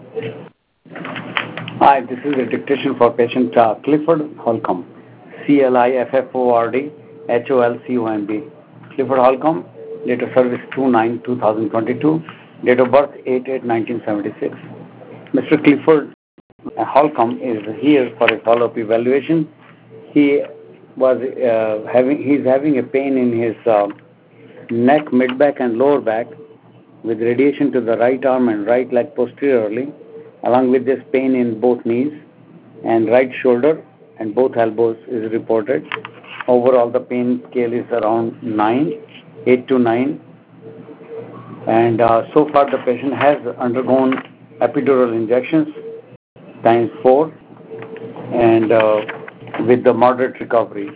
Hi, this is a dictation for patient Clifford Holcomb, Clifford Holcomb. Clifford Holcomb, date of service 2/9/2022, date of birth 8/8/1976. Mr. Clifford Holcomb is here for a follow-up evaluation. He he's having a pain in his neck, mid-back, and lower back, with radiation to the right arm and right leg posteriorly, along with this pain in both knees and right shoulder and both elbows is reported. Overall, the pain scale is around 9, 8 to 9, and so far the patient has undergone epidural injections times 4 and with the moderate recovery.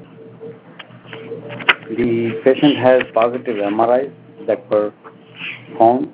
The patient has positive MRIs that were found.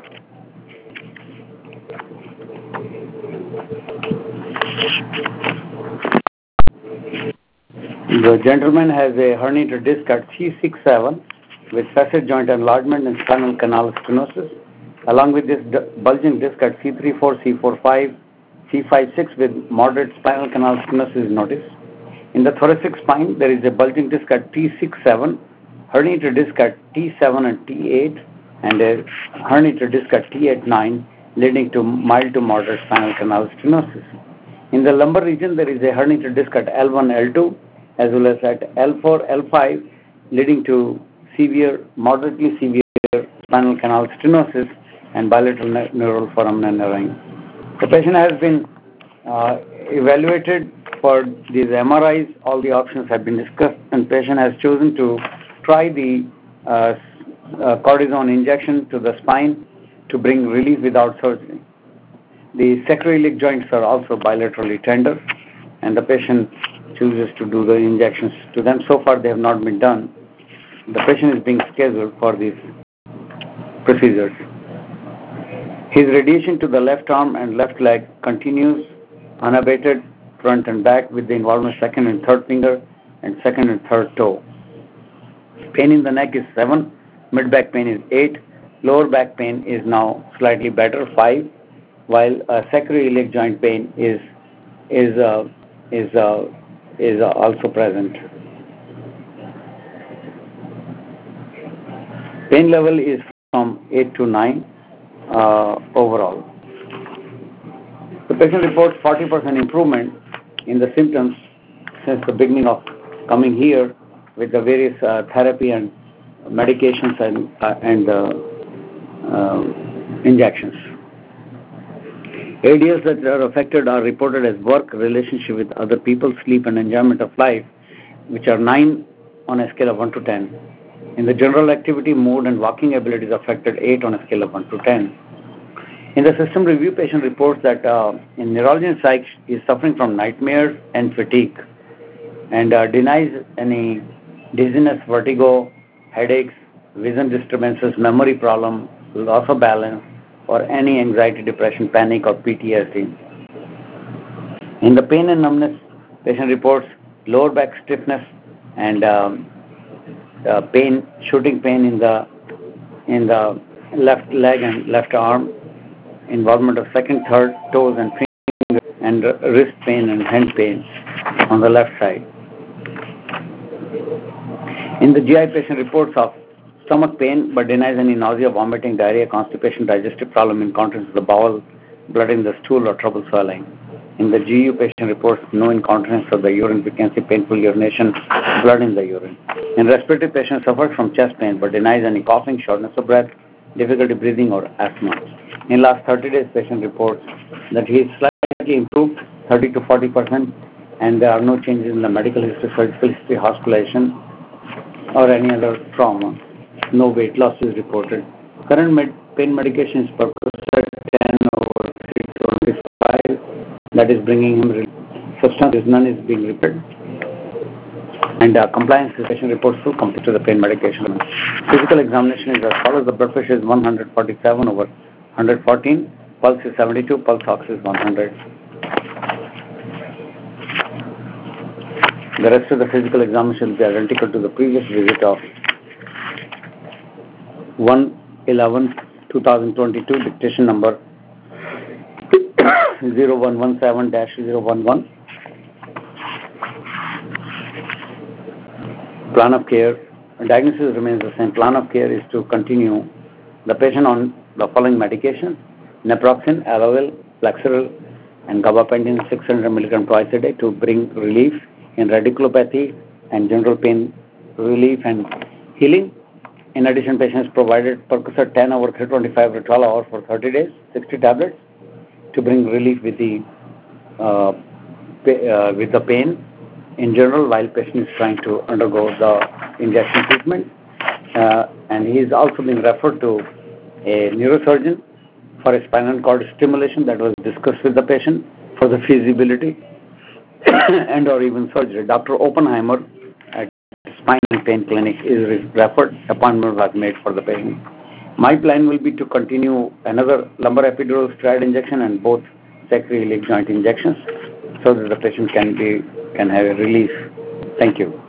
The gentleman has a herniated disc at C6-7 with facet joint enlargement and spinal canal stenosis, along with this bulging disc at C3-4, C4-5, C5-6 with moderate spinal canal stenosis is noticed. In the thoracic spine, there is a bulging disc at T6-7, herniated disc at T7 and T8, and a herniated disc at T8-9, leading to mild to moderate spinal canal stenosis. In the lumbar region, there is a herniated disc at L1, L2, as well as at L4, L5, leading to moderately severe spinal canal stenosis and bilateral neural foramen narrowing. The patient has been evaluated for these MRIs. All the options have been discussed, and patient has chosen to try the cortisone injection to the spine to bring relief without surgery. The sacroiliac joints are also bilaterally tender, and the patient chooses to do the injections to them. So far, they have not been done. The patient is being scheduled for these procedures. His radiation to the left arm and left leg continues unabated, front and back, with the involvement of second and third finger and second and third toe. Pain in the neck is 7, mid-back pain is 8, lower back pain is now slightly better, 5, while sacroiliac joint pain is also present. Pain level is from 8 to 9 overall. The patient reports 40% improvement in the symptoms since the beginning of coming here with the various therapy and medications and injections. Areas that are affected are reported as work, relationship with other people, sleep, and enjoyment of life, which are 9 on a scale of 1 to 10. In the general activity, mood, and walking abilities affected 8 on a scale of 1 to 10. In the system review, patient reports that in neurology and psych is suffering from nightmares and fatigue, and denies any dizziness, vertigo, headaches, vision disturbances, memory problem, loss of balance, or any anxiety, depression, panic, or PTSD. In the pain and numbness, patient reports lower back stiffness and shooting pain in the left leg and left arm, involvement of second, third toes and fingers, and wrist pain and hand pain on the left side. In the GI, patient reports of stomach pain but denies any nausea, vomiting, diarrhea, constipation, digestive problem, incontinence of the bowel, blood in the stool, or trouble swallowing. In the GU, patient reports no incontinence of the urine, vacancy, painful urination, blood in the urine. In respiratory, patient suffers from chest pain but denies any coughing, shortness of breath, difficulty breathing, or asthma. In last 30 days, patient reports that he is slightly improved, 30 to 40%, and there are no changes in the medical history, surgical history, hospitalization, or any other trauma. No weight loss is reported. Current pain medication is Percocet 10/325. That is bringing him relief. Substance is none is being reported. And compliance is patient reports to complete to the pain medication. Physical examination is as follows. The blood pressure is 147/114. Pulse is 72. Pulse ox is 100. The rest of the physical examination will be identical to the previous visit of 1/11/2022, dictation number 0117-011. Plan of care. Diagnosis remains the same. Plan of care is to continue the patient on the following medication: naproxen, Alavil, Flexeril, and gabapentin 600 mg twice a day to bring relief in radiculopathy and general pain relief and healing. In addition, patient is provided Percocet 10 over 325 or 12 hours for 30 days, 60 tablets to bring relief with the pain in general while patient is trying to undergo the injection treatment. And he is also being referred to a neurosurgeon for a spinal cord stimulation that was discussed with the patient for the feasibility and or even surgery. Dr. Oppenheimer at Spine and Pain Clinic is referred. Appointment was made for the patient. My plan will be to continue another lumbar epidural steroid injection and both sacroiliac joint injections so that the patient can have a relief. Thank you.